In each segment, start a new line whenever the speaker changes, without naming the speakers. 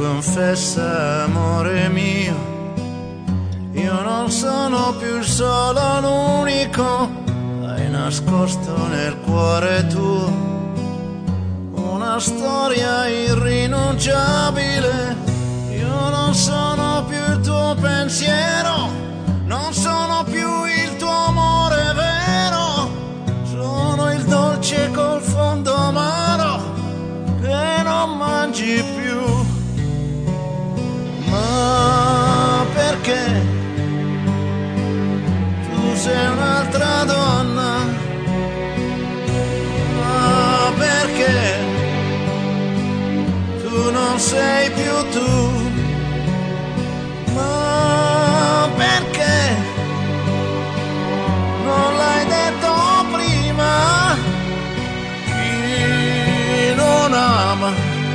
confessa, amore mio, io non sono più il solo, l'unico. Hai nascosto nel cuore tuo una storia irrinunciabile. Io non sono più il tuo pensiero, non sono più il tuo amore vero. Sono il dolce col fondo amaro che non mangi più. Ma perché tu sei un'altra donna? Ma perché tu non sei più tu? Ma perché non l'hai detto prima? Chi non ama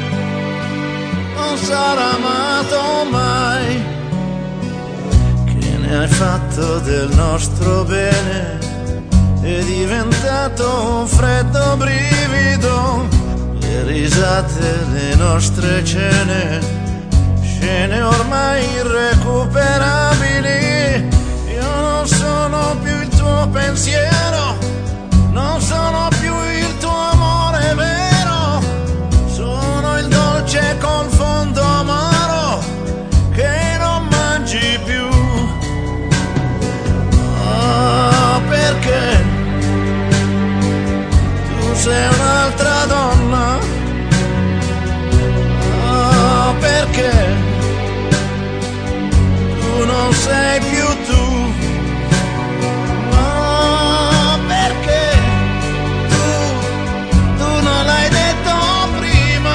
non sarà amato mai. Che ne hai fatto del nostro bene? È diventato un freddo brivido. Le risate, le nostre cene, scene ormai irrecuperabili. Io non sono più il tuo pensiero, non sono più il tuo amore vero. Sono il dolce col fondo amaro che non mangi più. Ah, perché tu sei un'altra donna? Ah, perché tu non sei più tu? Ah, perché tu non l'hai detto prima?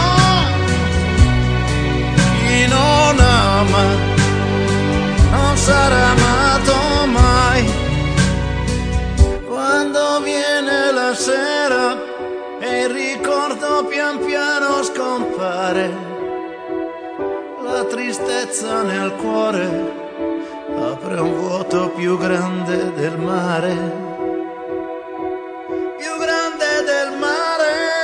Chi non ama non sarà amato mai. Quando viene la sera e il ricordo pian piano scompare, la tristezza nel cuore apre un vuoto più grande del mare, più grande del mare.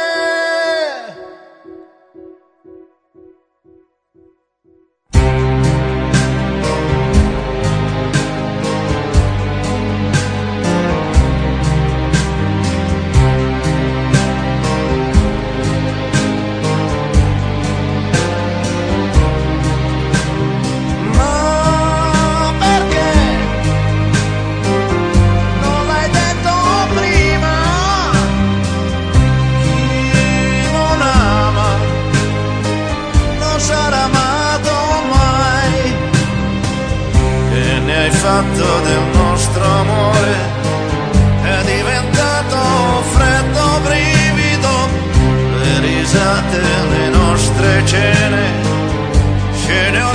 Fatto del nostro amore è diventato un freddo brivido. Le risate, le nostre cene, scene